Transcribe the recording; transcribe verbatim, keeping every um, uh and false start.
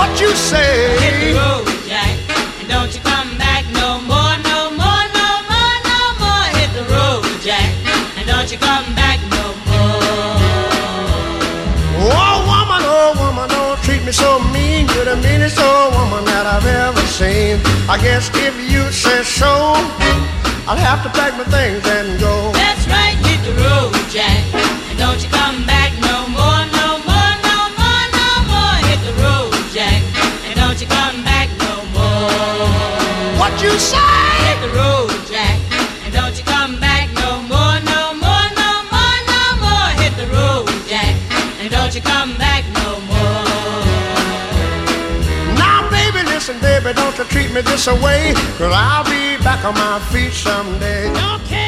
What you say? Hit the road, Jack, and don't you come back no more, no more, no more, no more. Hit the road, Jack, and don't you come back no more. Oh woman, oh woman, don't treat me so mean. You're the meanest old woman that I've ever seen. I guess if you say so, I'll have to pack my things and go. That's right, hit the road, Jack, and don't you come back no more, no more, no more, no more. Hit the road, Jack, and don't you come back no more. What you say? Hit the road, Jack, and don't you come back no more, no more, no more, no more. Hit the road, Jack, and don't you come back no more. Now baby, listen baby, don't you treat me this away, 'cause I'll be back on my feet someday. Okay.